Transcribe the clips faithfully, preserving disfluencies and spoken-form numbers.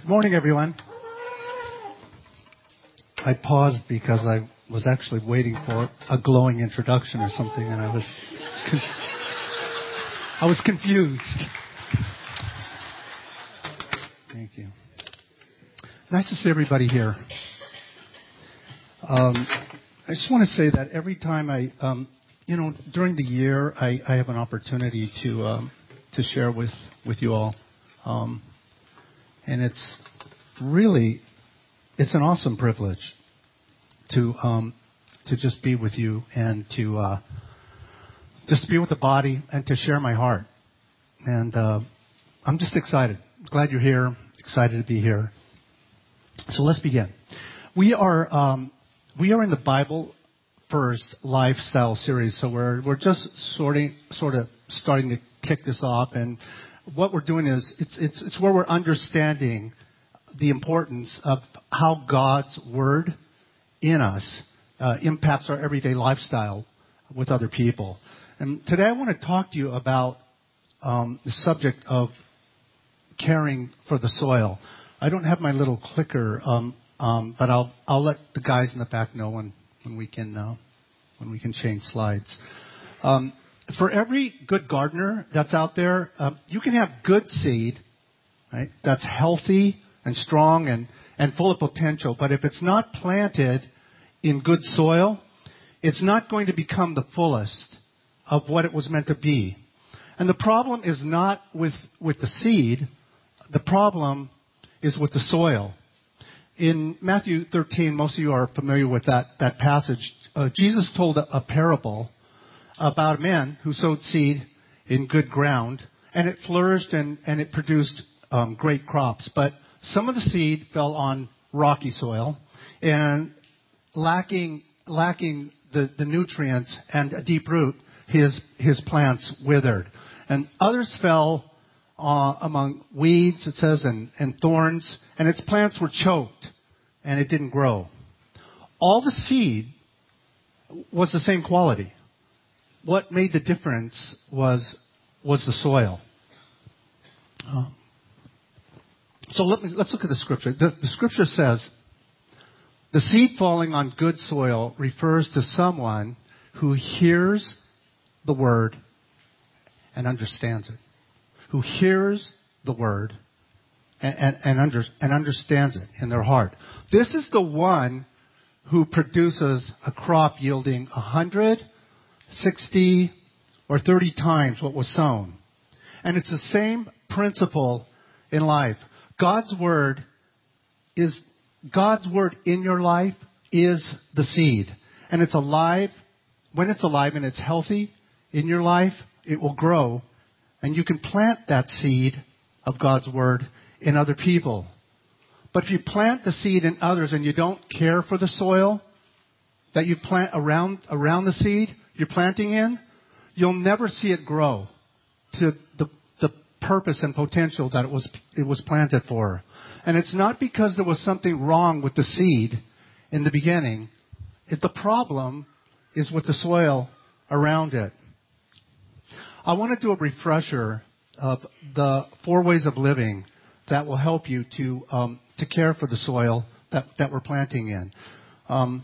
Good morning, everyone. I paused because I was actually waiting for a glowing introduction or something, and I was con- I was confused. Thank you. Nice to see everybody here. Um, I just want to say that every time I, um, you know, during the year, I, I have an opportunity to um, to share with, with you all. Um, and it's really, it's an awesome privilege to um, to just be with you and to uh, just be with the body and to share my heart. And uh, I'm just excited. Glad you're here. Excited to be here. So let's begin. We are um, we are in the Bible First Lifestyle series. So we're we're just sorting sort of starting to kick this off, and what we're doing is it's it's it's where we're understanding the importance of how God's Word in us uh, impacts our everyday lifestyle with other people. And today I want to talk to you about um, the subject of caring for the soil. I don't have my little clicker, um, um, but I'll I'll let the guys in the back know when when we can uh, when we can change slides. Um, for every good gardener that's out there, uh, you can have good seed, right? That's healthy and strong and, and full of potential. But if it's not planted in good soil, it's not going to become the fullest of what it was meant to be. And the problem is not with, with the seed. The problem is with the soil. In Matthew thirteen, most of you are familiar with that, that passage. Uh, Jesus told a, a parable about a man who sowed seed in good ground, and it flourished and, and it produced um, great crops. But some of the seed fell on rocky soil, and lacking lacking the, the nutrients and a deep root, his his plants withered. And others fell uh, among weeds, it says, and, and thorns, and its plants were choked, and it didn't grow. All the seed was the same quality. What made the difference was was the soil. Uh, so let me, let's look at the scripture. The, the scripture says, the seed falling on good soil refers to someone who hears the word and understands it. Who hears the word and, and, and, under, and understands it in their heart. This is the one who produces a crop yielding one hundred, sixty, or thirty times what was sown. And it's the same principle in life. God's word is God's word in your life is the seed. And it's alive. When it's alive and it's healthy in your life, it will grow. And you can plant that seed of God's word in other people. But if you plant the seed in others and you don't care for the soil that you plant around around the seed you're planting in, you'll never see it grow to the, the purpose and potential that it was it was planted for. And it's not because there was something wrong with the seed in the beginning. It, the problem is with the soil around it. I want to do a refresher of the four ways of living that will help you to um, to care for the soil that, that we're planting in. Um,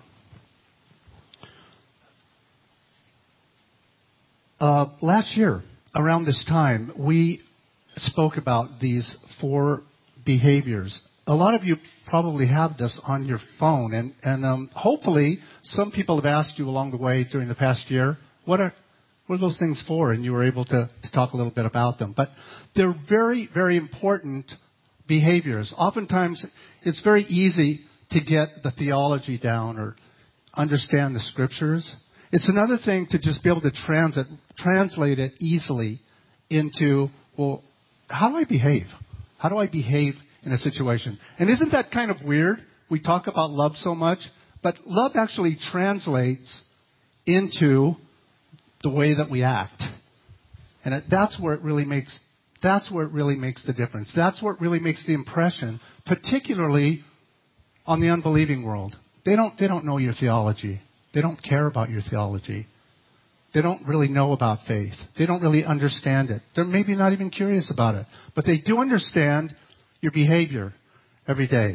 Uh, last year, around this time, we spoke about these four behaviors. A lot of you probably have this on your phone, and, and um, hopefully some people have asked you along the way during the past year, what are what are those things for? And you were able to, to talk a little bit about them. But they're very, very important behaviors. Oftentimes, it's very easy to get the theology down or understand the scriptures. It's another thing to just be able to transit, translate it easily into, well, how do I behave? How do I behave in a situation? And isn't that kind of weird? We talk about love so much, but love actually translates into the way that we act. And it, that's where it really makes, that's where it really makes the difference. That's where it really makes the impression, particularly on the unbelieving world. They don't, they don't know your theology. They don't care about your theology. They don't really know about faith. They don't really understand it. They're maybe not even curious about it. But they do understand your behavior. every day.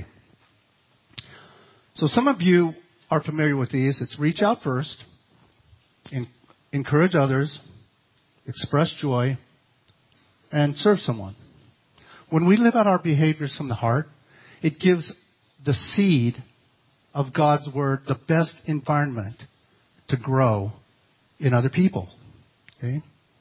So some of you are familiar with these. It's reach out first, en- encourage others, express joy, and serve someone. When we live out our behaviors from the heart, it gives the seed of God's Word the best environment to grow in other people. Okay?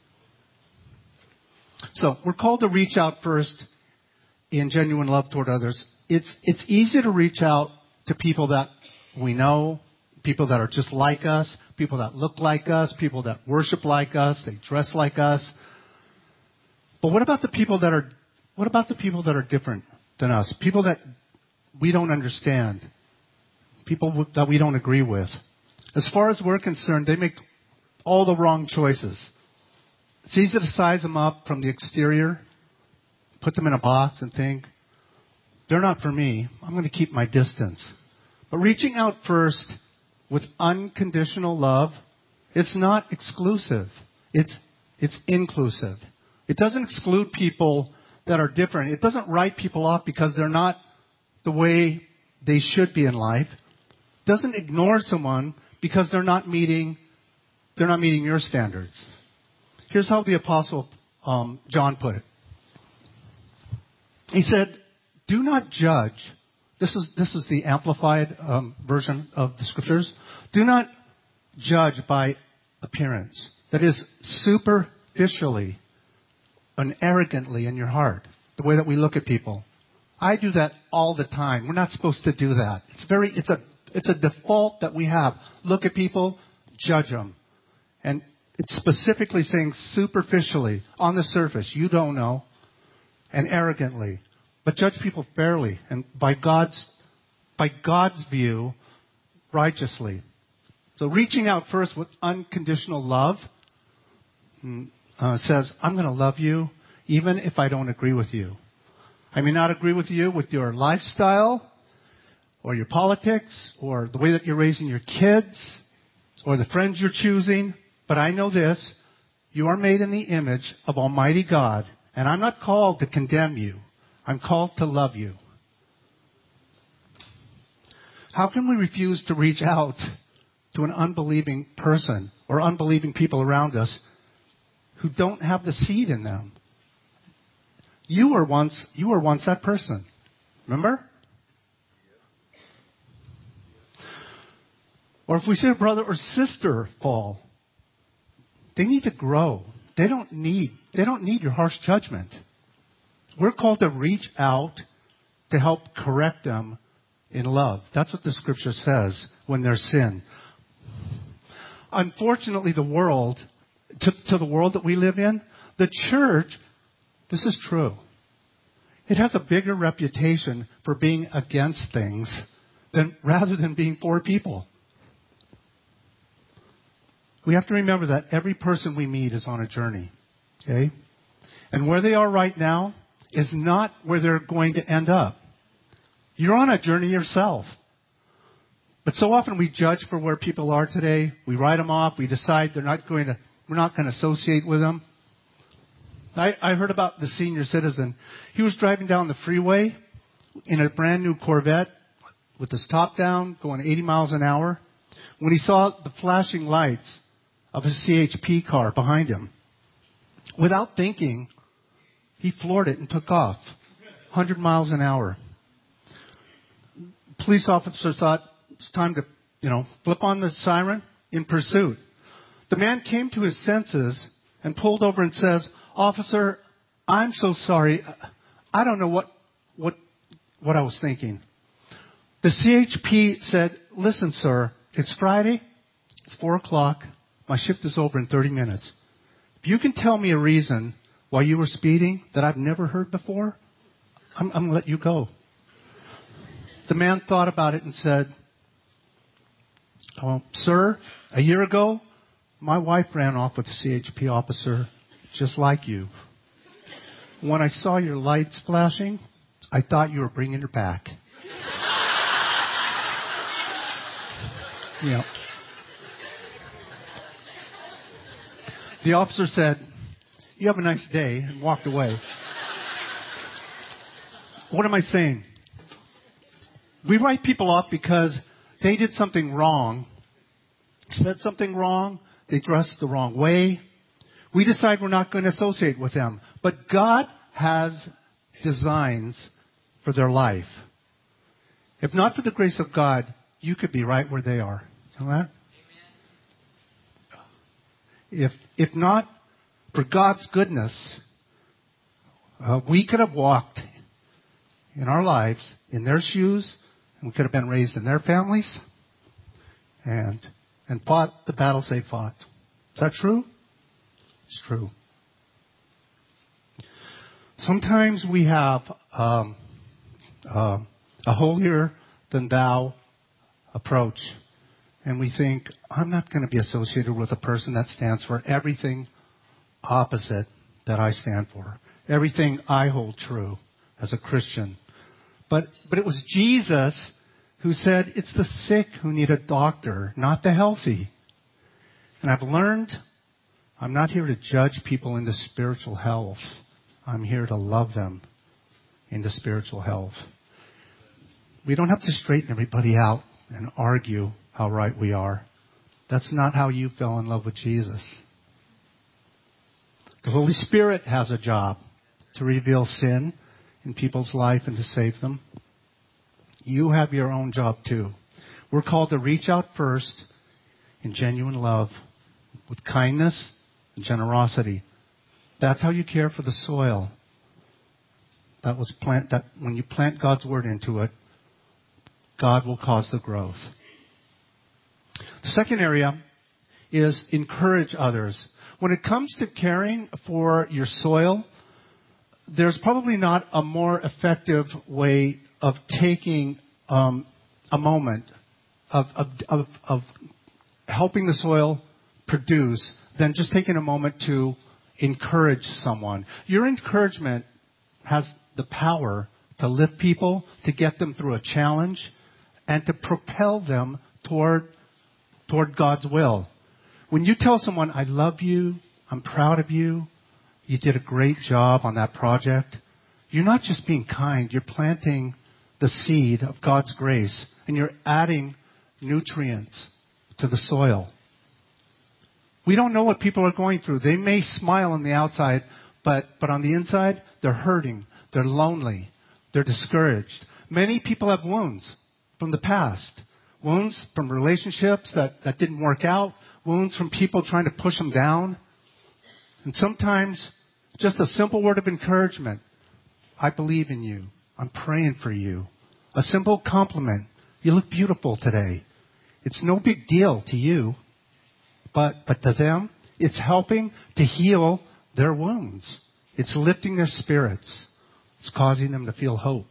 So we're called to reach out first in genuine love toward others. It's it's easy to reach out to people that we know, people that are just like us, people that look like us, people that worship like us, they dress like us. But what about the people that are what about the people that are different than us? People that we don't understand, people that we don't agree with. As far as we're concerned, they make all the wrong choices. It's easy to size them up from the exterior, put them in a box and think, they're not for me. I'm going to keep my distance. But reaching out first with unconditional love, it's not exclusive. It's, it's inclusive. It doesn't exclude people that are different. It doesn't write people off because they're not the way they should be in life. It doesn't ignore someone because they're not meeting, they're not meeting your standards. Here's how the Apostle um, John put it. He said, do not judge. This is, this is the amplified um, version of the Scriptures. Do not judge by appearance. That is, superficially and arrogantly in your heart. The way that we look at people. I do that all the time. We're not supposed to do that. It's very, it's a, it's a default that we have. Look at people, judge them. And it's specifically saying superficially, on the surface, you don't know, and arrogantly. But judge people fairly and by God's, by God's view, righteously. So reaching out first with unconditional love uh, says, I'm going to love you even if I don't agree with you. I may not agree with you with your lifestyle or your politics or the way that you're raising your kids or the friends you're choosing. But I know this, you are made in the image of Almighty God, and I'm not called to condemn you. I'm called to love you. How can we refuse to reach out to an unbelieving person or unbelieving people around us who don't have the seed in them? You were once, you were once that person. Remember? Or if we see a brother or sister fall, they need to grow. They don't need, they don't need your harsh judgment. We're called to reach out to help correct them in love. That's what the Scripture says when there's sin. Unfortunately, the world, to, to the world that we live in, the church, this is true. It has a bigger reputation for being against things than rather than being for people. We have to remember that every person we meet is on a journey. Okay? And where they are right now is not where they're going to end up. You're on a journey yourself. But so often we judge for where people are today. We write them off. We decide they're not going to, we're not going to associate with them. I, I heard about the senior citizen. He was driving down the freeway in a brand new Corvette with his top down, going eighty miles an hour, when he saw the flashing lights of a C H P car behind him. Without thinking, he floored it and took off. one hundred miles an hour. Police officer thought it's time to, you know, flip on the siren in pursuit. The man came to his senses and pulled over and says, "Officer, I'm so sorry. I don't know what what what I was thinking." The C H P said, "Listen, sir, it's Friday. It's four o'clock. My shift is over in thirty minutes. If you can tell me a reason why you were speeding that I've never heard before, I'm, I'm going to let you go." The man thought about it and said, "Oh, sir, a year ago, my wife ran off with a C H P officer just like you. When I saw your lights flashing, I thought you were bringing her back." You know. The officer said, "You have a nice day," and walked away. What am I saying? We write people off because they did something wrong, said something wrong, they dressed the wrong way. We decide we're not going to associate with them. But God has designs for their life. If not for the grace of God, you could be right where they are. You know that? If, if not for God's goodness, uh, we could have walked in our lives in their shoes, and we could have been raised in their families, and and fought the battles they fought. Is that true? It's true. Sometimes we have um, uh, a holier-than-thou approach, and we think, I'm not going to be associated with a person that stands for everything opposite that I stand for, everything I hold true as a Christian. But but it was Jesus who said it's the sick who need a doctor, not the healthy. And I've learned I'm not here to judge people into spiritual health. I'm here to love them into spiritual health. We don't have to straighten everybody out and argue how right we are. That's not how you fell in love with Jesus. The Holy Spirit has a job to reveal sin in people's life and to save them. You have your own job too. We're called to reach out first in genuine love with kindness and generosity. That's how you care for the soil. That was plant that when you plant God's word into it, God will cause the growth. The second area is encourage others. When it comes to caring for your soil, there's probably not a more effective way of taking um, a moment of, of, of, of helping the soil produce than just taking a moment to encourage someone. Your encouragement has the power to lift people, to get them through a challenge, and to propel them toward, toward God's will. When you tell someone, I love you, I'm proud of you, you did a great job on that project, you're not just being kind, you're planting the seed of God's grace, and you're adding nutrients to the soil. We don't know what people are going through. They may smile on the outside, but, but on the inside, they're hurting, they're lonely, they're discouraged. Many people have wounds from the past. Wounds from relationships that, that didn't work out. Wounds from people trying to push them down. And sometimes, just a simple word of encouragement. I believe in you. I'm praying for you. A simple compliment. You look beautiful today. It's no big deal to you, but, but to them, it's helping to heal their wounds. It's lifting their spirits. It's causing them to feel hope.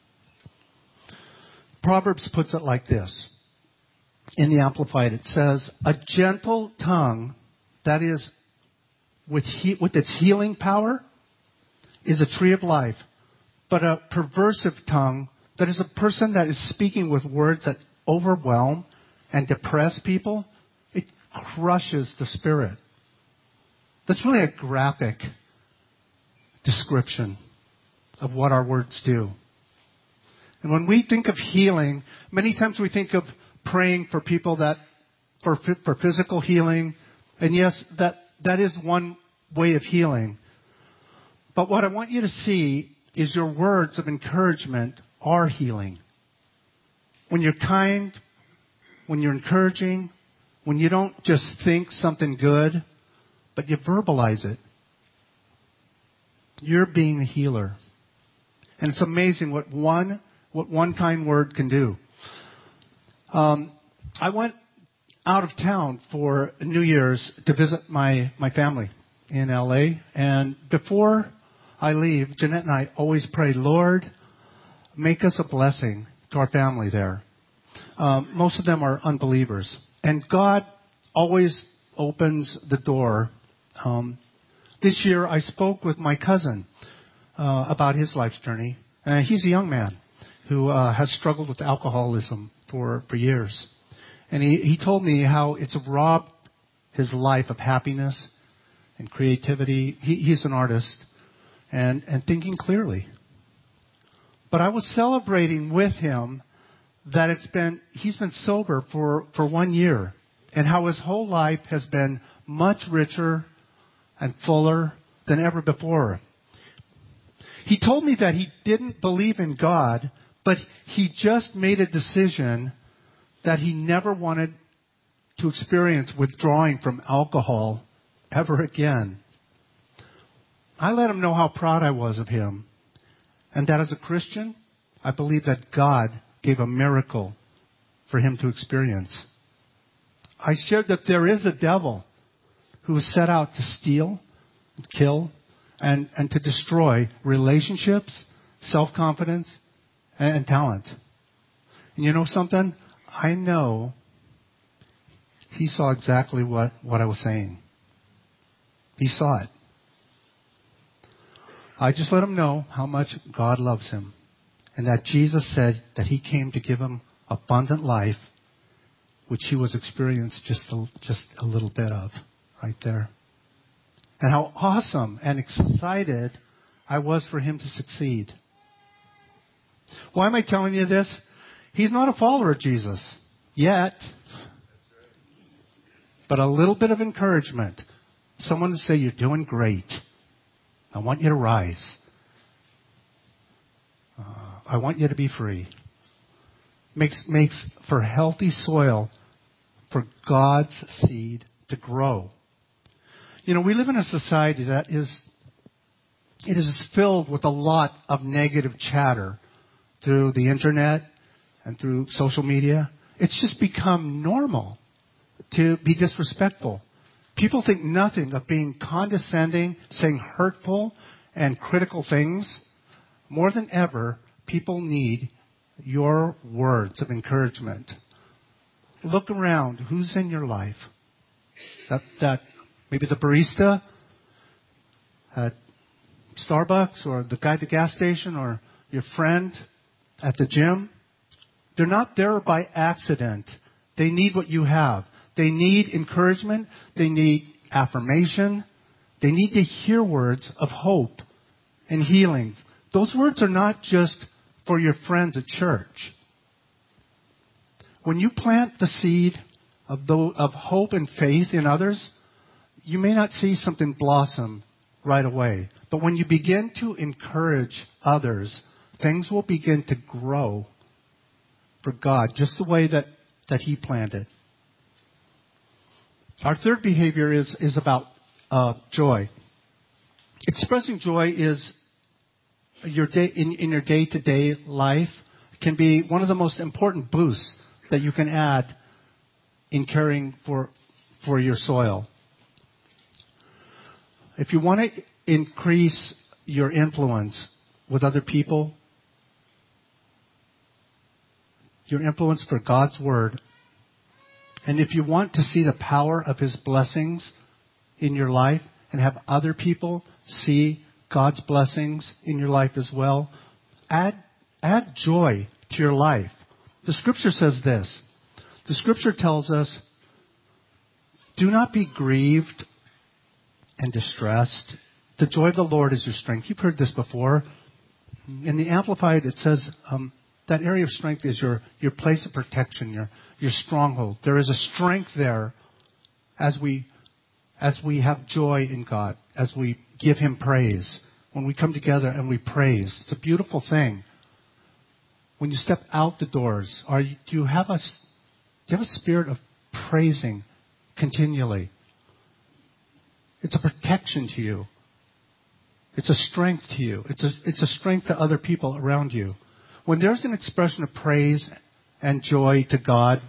Proverbs puts it like this. In the Amplified, it says, a gentle tongue, that is, with, he, with its healing power, is a tree of life. But a perversive tongue, that is a person that is speaking with words that overwhelm and depress people, it crushes the spirit. That's really a graphic description of what our words do. And when we think of healing, many times we think of praying for people that, for, for physical healing. And yes, that, that is one way of healing. But what I want you to see is your words of encouragement are healing. When you're kind, when you're encouraging, when you don't just think something good, but you verbalize it, you're being a healer. And it's amazing what one, what one kind word can do. Um, I went out of town for New Year's to visit my, my family in L A. And before I leave, Jeanette and I always pray, Lord, make us a blessing to our family there. Um, most of them are unbelievers. And God always opens the door. Um, this year I spoke with my cousin uh, about his life's journey. Uh, he's a young man who uh, has struggled with alcoholism for, for years. And he, he told me how it's robbed his life of happiness and creativity. He, he's an artist and, and thinking clearly. But I was celebrating with him that it's been, he's been sober for, for one year, and how his whole life has been much richer and fuller than ever before. He told me that he didn't believe in God, but he just made a decision that he never wanted to experience withdrawing from alcohol ever again. I let him know how proud I was of him, and that as a Christian, I believe that God gave a miracle for him to experience. I shared that there is a devil who is set out to steal, kill, and, and to destroy relationships, self-confidence, and, and talent. And you know something? I know he saw exactly what, what I was saying. He saw it. I just let him know how much God loves him, and that Jesus said that he came to give him abundant life, which he was experiencing just a, just a little bit of right there. And how awesome and excited I was for him to succeed. Why am I telling you this? He's not a follower of Jesus yet. But a little bit of encouragement. Someone to say, you're doing great. I want you to rise. Uh, I want you to be free. Makes, makes for healthy soil for God's seed to grow. You know, we live in a society that is, it is filled with a lot of negative chatter through the internet and through social media. It's just become normal to be disrespectful. People think nothing of being condescending, saying hurtful and critical things. More than ever, people need your words of encouragement. Look around. Who's in your life? That, that maybe the barista at Starbucks, or the guy at the gas station, or your friend at the gym. They're not there by accident. They need what you have. They need encouragement. They need affirmation. They need to hear words of hope and healing. Those words are not just for your friends at church. When you plant the seed of, the, of hope and faith in others, you may not see something blossom right away. But when you begin to encourage others, things will begin to grow for God, just the way that, that He planted. Our third behavior is, is about uh, joy. Expressing joy is your day, in, in your day-to-day life can be one of the most important boosts that you can add in caring for for your soil. If you want to increase your influence with other people, your influence for God's Word, and if you want to see the power of His blessings in your life and have other people see God's blessings in your life as well, add add joy to your life. The Scripture says this. The Scripture tells us, do not be grieved and distressed. The joy of the Lord is your strength. You've heard this before. In the Amplified, it says um, that area of strength is your, your place of protection, your, your stronghold. There is a strength there as we, as we have joy in God, as we give Him praise. When we come together and we praise, it's a beautiful thing. When you step out the doors, are you, do you have a do you have a spirit of praising continually? It's a protection to you. It's a strength to you. It's a, it's a strength to other people around you. When there's an expression of praise and joy to God,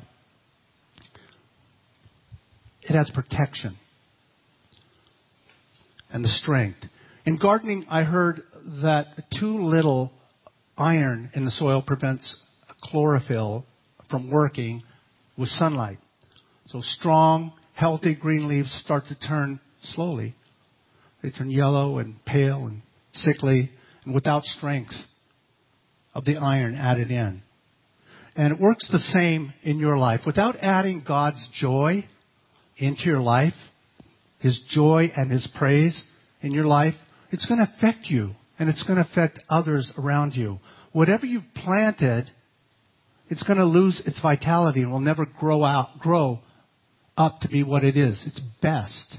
it has protection and the strength. In gardening, I heard that too little iron in the soil prevents chlorophyll from working with sunlight. So strong, healthy green leaves start to turn slowly. They turn yellow and pale and sickly and without strength of the iron added in. And it works the same in your life. Without adding God's joy into your life, His joy and His praise in your life, it's going to affect you. And it's going to affect others around you. Whatever you've planted it's going to lose its vitality and will never grow out, grow up to be what it is. It's best.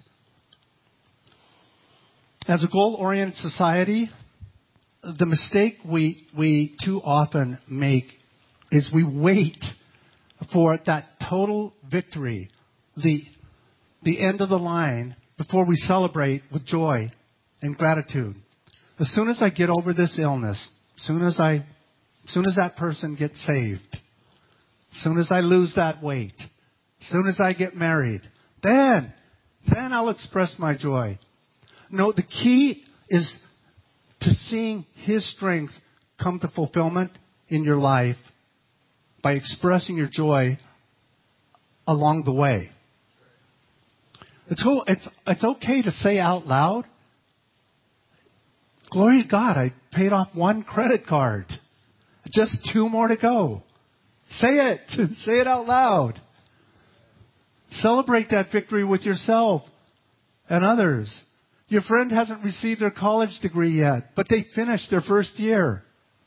As a goal-oriented society, the mistake we we too often make is we wait for that total victory, the the end of the line, before we celebrate with joy and gratitude. As soon as I get over this illness, as soon as I, as soon as that person gets saved, as soon as I lose that weight, as soon as I get married, then, then I'll express my joy. No, the key is to seeing His strength come to fulfillment in your life by expressing your joy along the way. It's, it's, it's okay to say out loud, glory to God, I paid off one credit card. Just two more to go. Say it. Say it out loud. Celebrate that victory with yourself and others. Your friend hasn't received their college degree yet, but they finished their first year.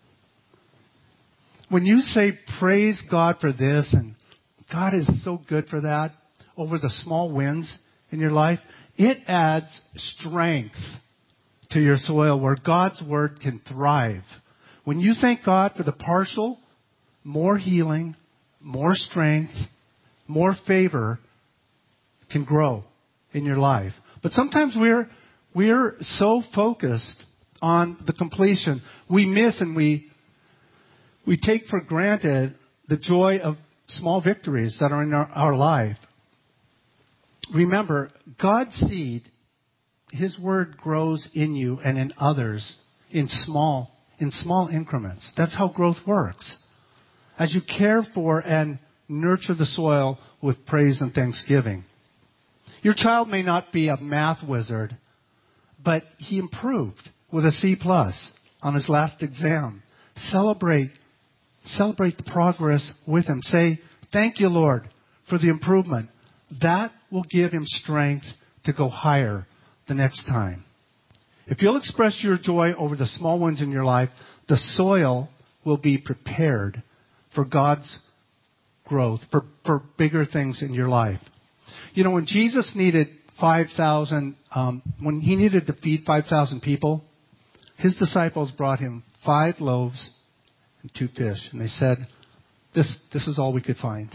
When you say, praise God for this, and God is so good for that, over the small wins in your life, it adds strength to your soil where God's Word can thrive. When you thank God for the partial, more healing, more strength, more favor can grow in your life. But sometimes we're we're so focused on the completion, we miss and we we take for granted the joy of small victories that are in our, our life. Remember, God's seed, His Word grows in you and in others in small in small increments. That's how growth works. As you care for and nurture the soil with praise and thanksgiving. Your child may not be a math wizard, but he improved with a C plus on his last exam. Celebrate, celebrate the progress with him. Say, thank you, Lord, for the improvement. That will give him strength to go higher the next time. If you'll express your joy over the small ones in your life, the soil will be prepared for God's growth, for, for bigger things in your life. You know, when Jesus needed five thousand, um, when He needed to feed five thousand people, His disciples brought Him five loaves and two fish. And they said, this, this is all we could find.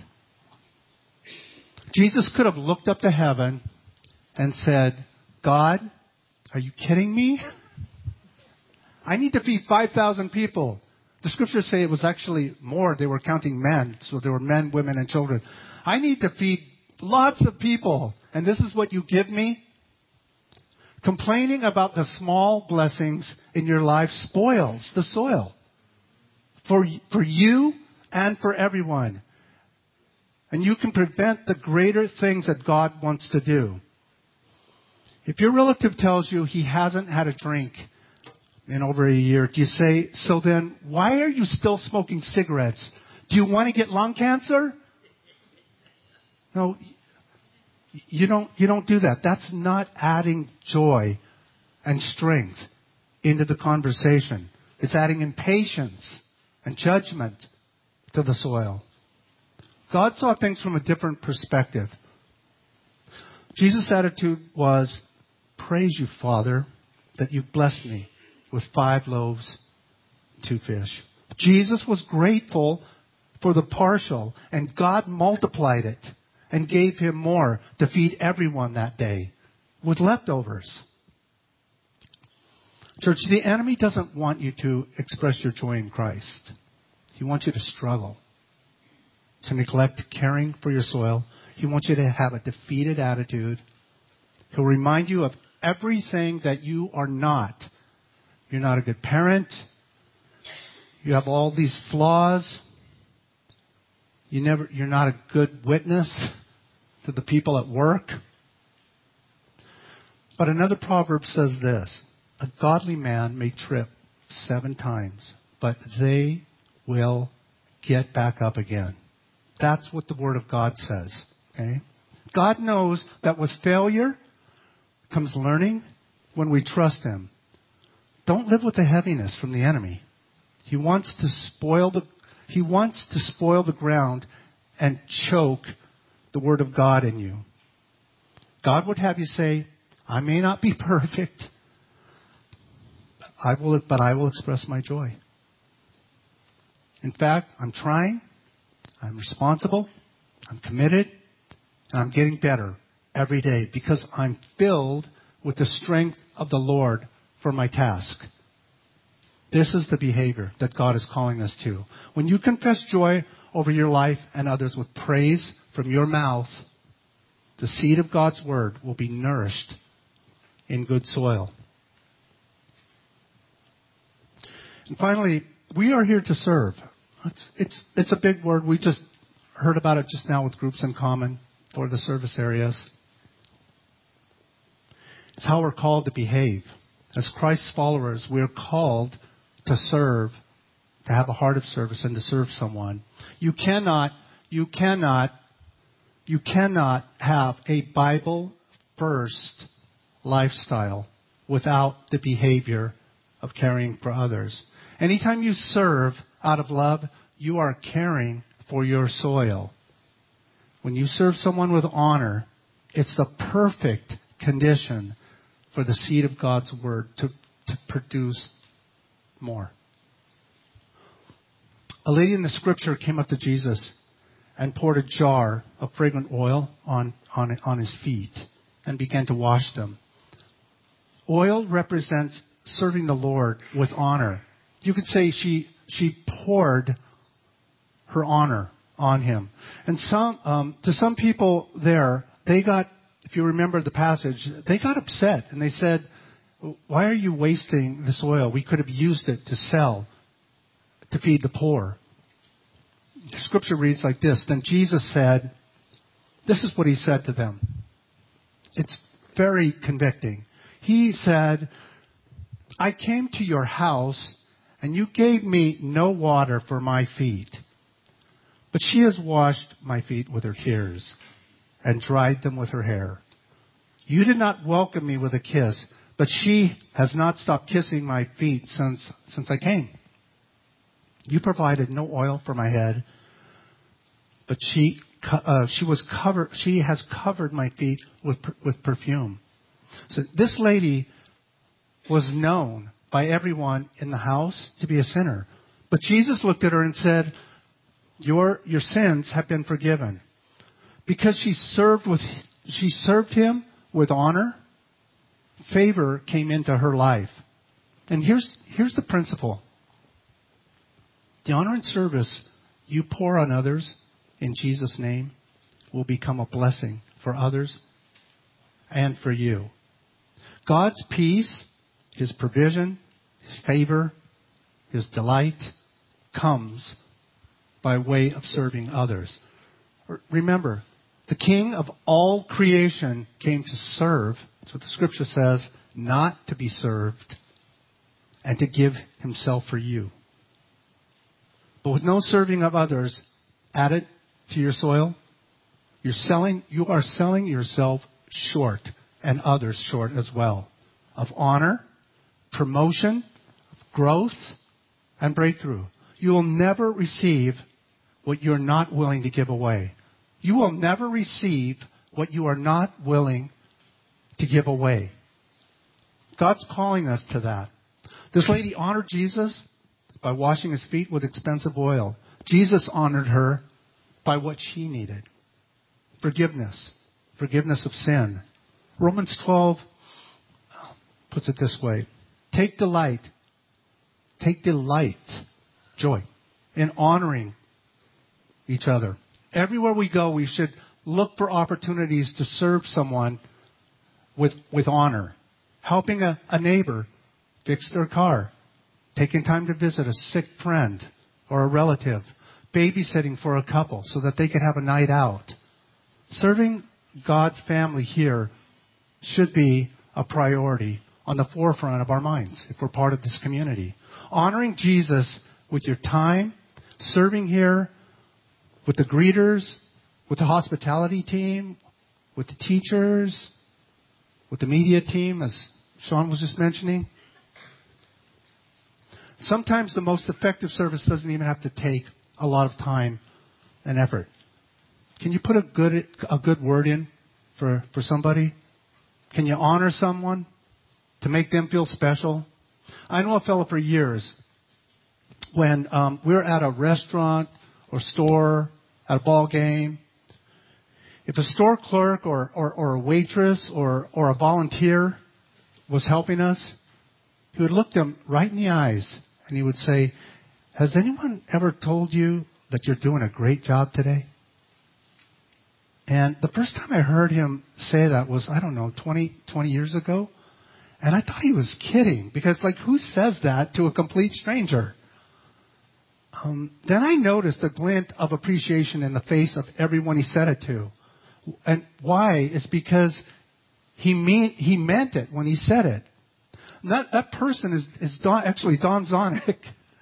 Jesus could have looked up to heaven and said, God, are you kidding me? I need to feed five thousand people. The scriptures say it was actually more. They were counting men. So there were men, women, and children. I need to feed lots of people. And this is what you give me? Complaining about the small blessings in your life spoils the soil. For, for you and for everyone. And you can prevent the greater things that God wants to do. If your relative tells you he hasn't had a drink in over a year, do you say, so then why are you still smoking cigarettes? Do you want to get lung cancer? No, you don't, you don't do that. That's not adding joy and strength into the conversation. It's adding impatience and judgment to the soil. God saw things from a different perspective. Jesus' attitude was, praise you, Father, that you blessed me with five loaves, two fish. Jesus was grateful for the partial, and God multiplied it and gave him more to feed everyone that day with leftovers. Church, the enemy doesn't want you to express your joy in Christ. He wants you to struggle, to neglect caring for your soil. He wants you to have a defeated attitude. He'll remind you of everything that you are not. You're not a good parent. You have all these flaws. You never, you're not a good witness to the people at work. But another proverb says this, a godly man may trip seven times, but they will get back up again. That's what the Word of God says. Okay? God knows that with failure comes learning when we trust Him. Don't live with the heaviness from the enemy. He wants to spoil the, He wants to spoil the ground and choke the Word of God in you. God would have you say, I may not be perfect, I will, but I will express my joy. In fact, I'm trying, I'm responsible, I'm committed, and I'm getting better every day because I'm filled with the strength of the Lord for my task. This is the behavior that God is calling us to. When you confess joy over your life and others with praise from your mouth, the seed of God's Word will be nourished in good soil. And finally, we are here to serve. It's, it's, it's a big word. We just heard about it just now with Groups in Common for the service areas. It's how we're called to behave. As Christ's followers, we're called to serve, to have a heart of service and to serve someone. You cannot, you cannot, you cannot have a Bible-first lifestyle without the behavior of caring for others. Anytime you serve out of love, you are caring for your soil. When you serve someone with honor, it's the perfect condition for the seed of God's Word to, to produce more. A lady in the Scripture came up to Jesus and poured a jar of fragrant oil on, on, on his feet and began to wash them. Oil represents serving the Lord with honor. You could say she she poured her honor on him. And some um, to some people there, they got, if you remember the passage, they got upset and they said, why are you wasting this oil? We could have used it to sell, to feed the poor. The Scripture reads like this. Then Jesus said, this is what he said to them. It's very convicting. He said, I came to your house and you gave me no water for my feet. But she has washed my feet with her tears and dried them with her hair. You did not welcome me with a kiss, but she has not stopped kissing my feet since, since I came. You provided no oil for my head, but she, uh, she was covered, she has covered my feet with, with perfume. So this lady was known by everyone in the house to be a sinner. But Jesus looked at her and said, Your your sins have been forgiven. Because she served with she served him with honor, favor came into her life. And here's here's the principle. The honor and service you pour on others in Jesus' name will become a blessing for others and for you. God's peace, His provision, His favor, His delight comes by way of serving others. Remember, the King of all creation came to serve. That's what the Scripture says, not to be served, and to give Himself for you. But with no serving of others added to your soil, you're selling, you are selling yourself short and others short as well of honor, promotion, growth, and breakthrough. You will never receive what you're not willing to give away. You will never receive what you are not willing to give away. God's calling us to that. This lady honored Jesus by washing his feet with expensive oil. Jesus honored her by what she needed. Forgiveness. Forgiveness of sin. Romans twelve puts it this way. Take delight. Take delight. Joy. In honoring each other. Everywhere we go, we should look for opportunities to serve someone with, with honor. Helping a, a neighbor fix their car. Taking time to visit a sick friend or a relative. Babysitting for a couple so that they can have a night out. Serving God's family here should be a priority on the forefront of our minds if we're part of this community. Honoring Jesus with your time, serving here with the greeters, with the hospitality team, with the teachers, with the media team, as Sean was just mentioning. Sometimes the most effective service doesn't even have to take a lot of time and effort. Can you put a good a good word in for, for somebody? Can you honor someone to make them feel special? I know a fellow for years when um, we were at a restaurant or store, at a ball game. If a store clerk or, or, or a waitress or, or a volunteer was helping us, he would look them right in the eyes and he would say, has anyone ever told you that you're doing a great job today? And the first time I heard him say that was, I don't know, twenty, twenty years ago. And I thought he was kidding because, like, who says that to a complete stranger? Um, then I noticed a glint of appreciation in the face of everyone he said it to. And why? It's because he mean, he meant it when he said it. And that, that person is, is Don, actually Don Zonick.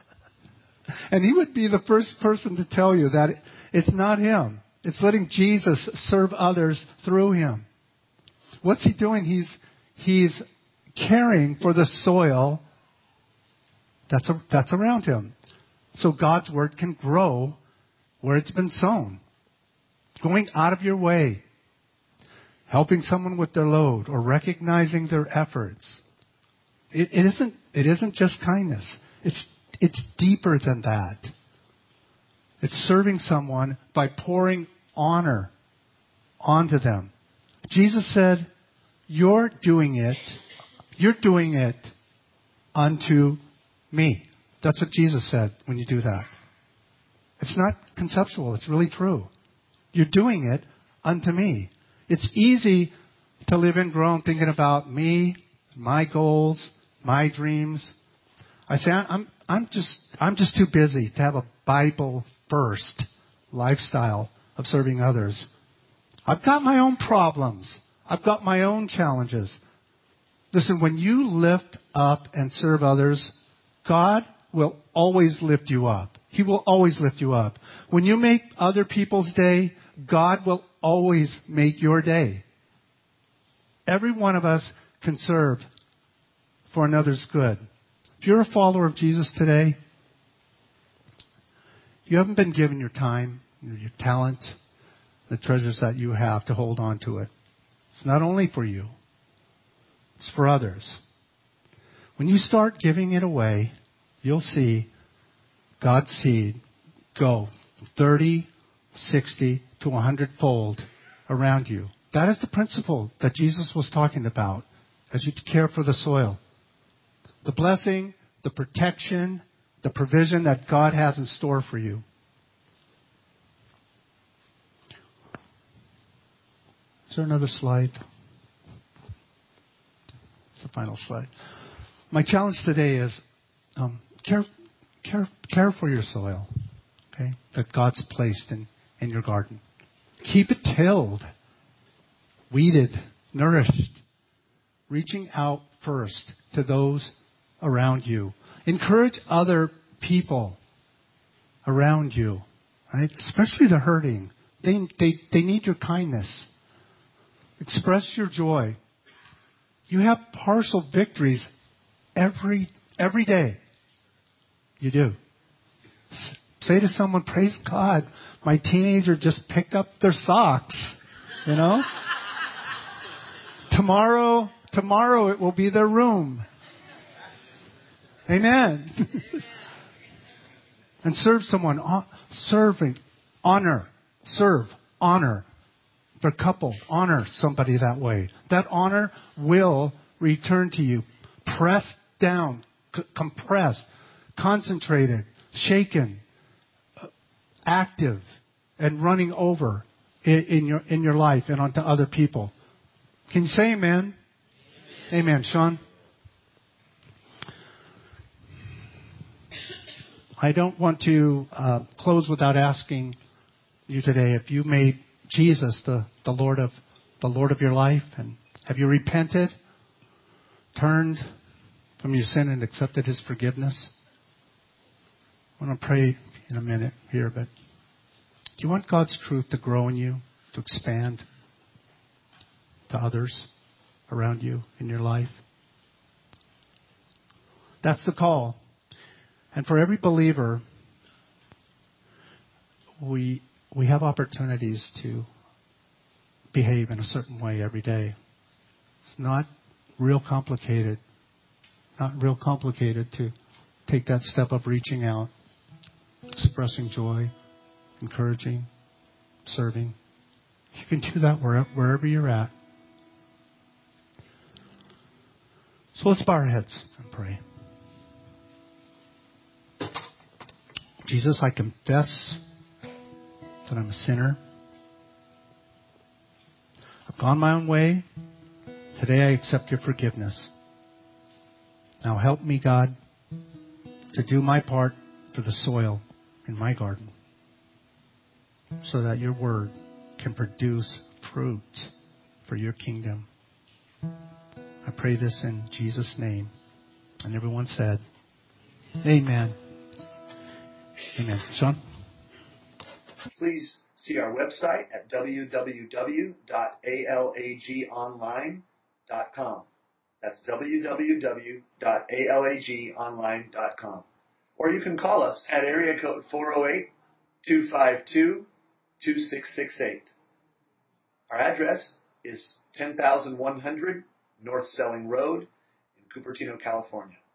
And he would be the first person to tell you that it's not him. It's letting Jesus serve others through him. What's he doing? He's, he's caring for the soil that's, a, that's around him. So God's word can grow where it's been sown. Going out of your way. Helping someone with their load or recognizing their efforts. It, it isn't, it isn't just kindness. It's, it's deeper than that. It's serving someone by pouring honor onto them. Jesus said, you're doing it, you're doing it unto me. That's what Jesus said when you do that. It's not conceptual, it's really true. You're doing it unto me. It's easy to live in Rome thinking about me, my goals, my dreams. I say, I'm, I'm just, I'm just too busy to have a Bible first lifestyle of serving others. I've got my own problems. I've got my own challenges. Listen, when you lift up and serve others, God will always lift you up. He will always lift you up. When you make other people's day, God will always make your day. Every one of us can serve for another's good. If you're a follower of Jesus today, you haven't been given your time, your talent, the treasures that you have to hold on to it. It's not only for you. It's for others. When you start giving it away, you'll see God's seed go thirty, sixty to one hundred fold around you. That is the principle that Jesus was talking about as you care for the soil. The blessing, the protection, the provision that God has in store for you. Is there another slide? It's the final slide. My challenge today is um, care, care, care for your soil, okay, that God's placed in, in your garden. Keep it tilled, weeded, nourished, reaching out first to those around you. Encourage other people around you, right? Especially the hurting. They, they, they need your kindness. Express your joy. You have partial victories every every day. You do. S- say to someone, praise God, my teenager just picked up their socks. You know? tomorrow, tomorrow it will be their room. Amen. And serve someone. Serving. Honor. Serve. Honor. For a couple, honor somebody that way. That honor will return to you. Pressed down, c- compressed, concentrated, shaken, uh, active, and running over in, in your in your life and onto other people. Can you say amen? Amen, amen. Sean? I don't want to uh, close without asking you today if you made Jesus the, the Lord of the Lord of your life, and have you repented, turned from your sin and accepted His forgiveness? I want to pray in a minute here, but do you want God's truth to grow in you, to expand to others around you in your life? That's the call. And for every believer, we we have opportunities to behave in a certain way every day. It's not real complicated. Not real complicated to take that step of reaching out, expressing joy, encouraging, serving. You can do that wherever, wherever you're at. So let's bow our heads and pray. Jesus, I confess that I'm a sinner. I've gone my own way. Today I accept your forgiveness. Now help me, God, to do my part for the soil in my garden so that your word can produce fruit for your kingdom. I pray this in Jesus' name. And everyone said, amen. Amen. Sean? Please see our website at w w w dot a l a g online dot com. That's w w w dot a l a g online dot com. Or you can call us at area code four oh eight, two five two, two six six eight. Our address is ten thousand one hundred North Stelling Road in Cupertino, California.